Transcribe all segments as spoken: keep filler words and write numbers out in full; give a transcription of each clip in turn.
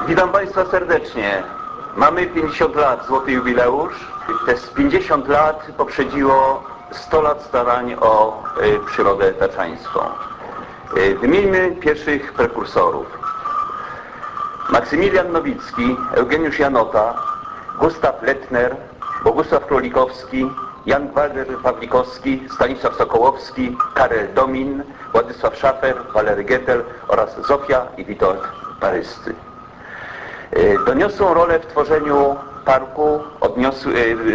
Witam Państwa serdecznie. Mamy pięćdziesiąt lat, złoty jubileusz. Te pięćdziesiąt lat poprzedziło sto lat starań o y, przyrodę taczańską. Y, wymieńmy pierwszych prekursorów. Maksymilian Nowicki, Eugeniusz Janota, Gustaw Lettner, Bogusław Królikowski, Jan Walter Pawlikowski, Stanisław Sokołowski, Karel Domin, Władysław Szafer, Walery Gettel oraz Zofia i Witold Paryscy. Doniosłą rolę w tworzeniu parku odniosły,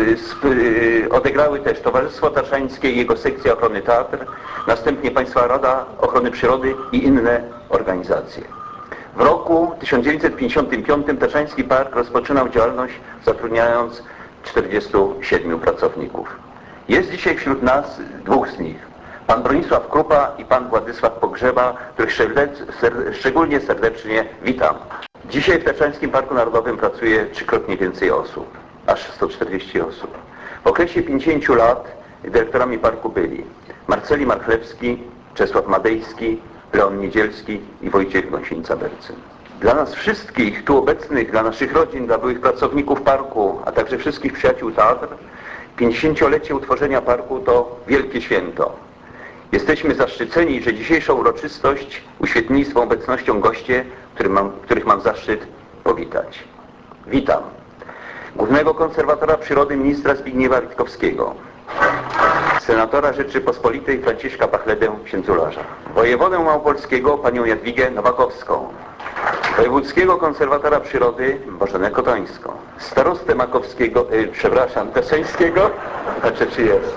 odegrały też Towarzystwo Taczańskie i jego sekcja ochrony teatr, następnie Państwowa Rada Ochrony Przyrody i inne organizacje. W roku tysiąc dziewięćset pięćdziesiątym piątym Taczański Park rozpoczynał działalność, zatrudniając czterdziestu siedmiu pracowników. Jest dzisiaj wśród nas dwóch z nich. Pan Bronisław Krupa i pan Władysław Pogrzeba, których szczególnie serdecznie witam. Dzisiaj w Taczańskim Parku Narodowym pracuje trzykrotnie więcej osób, aż sto czterdzieści osób. W okresie pięćdziesięciu lat dyrektorami parku byli Marceli Marchlewski, Czesław Madejski, Leon Niedzielski i Wojciech Gąsienica-Bercyn. Dla nas wszystkich tu obecnych, dla naszych rodzin, dla byłych pracowników parku, a także wszystkich przyjaciół teatr, pięćdziesięciolecie utworzenia parku to wielkie święto. Jesteśmy zaszczyceni, że dzisiejszą uroczystość uświetnili swą obecnością goście, których mam, których mam zaszczyt powitać. Witam głównego konserwatora przyrody ministra Zbigniewa Witkowskiego, senatora Rzeczypospolitej Franciszka Pachledę Księdzularza, wojewodę małopolskiego panią Jadwigę Nowakowską, wojewódzkiego konserwatora przyrody Bożenę Kotońską, starostę makowskiego, yy, przepraszam, taczańskiego, znaczy czy jest?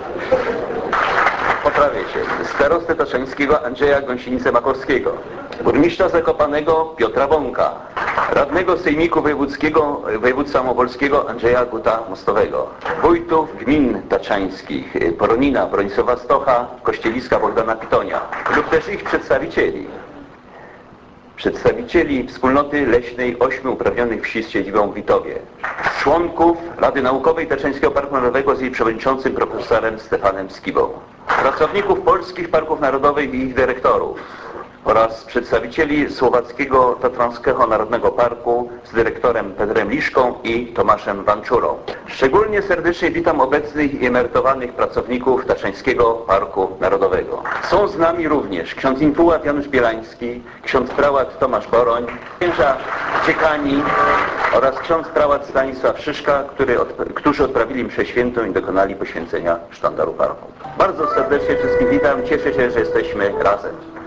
Poprawię się. Starostę taczańskiego Andrzeja Gąsienicę-Makowskiego, burmistrza Zakopanego Piotra Bąka, radnego Sejmiku Wojewódzkiego Województwa Małopolskiego Andrzeja Guta-Mostowego, wójtów gmin taczańskich Poronina, Bronisława Stocha, Kościeliska Bogdana Pitonia lub też ich przedstawicieli. Przedstawicieli wspólnoty leśnej ośmiu uprawnionych wsi z siedzibą w Witowie, członków Rady Naukowej Taczańskiego Parku Narodowego z jej przewodniczącym profesorem Stefanem Skibą, pracowników polskich parków narodowych i ich dyrektorów oraz przedstawicieli Słowackiego Tatranskiego Narodowego Parku z dyrektorem Petrem Liszką i Tomaszem Wanczurą. Szczególnie serdecznie witam obecnych i emerytowanych pracowników Taczańskiego Parku Narodowego. Są z nami również ksiądz intułat Janusz Bielański, ksiądz prałat Tomasz Boroń, księża dziekani oraz ksiądz prałat Stanisław Szyszka, który od, którzy odprawili mszę świętą i dokonali poświęcenia sztandaru parku. Bardzo serdecznie wszystkich witam, cieszę się, że jesteśmy razem.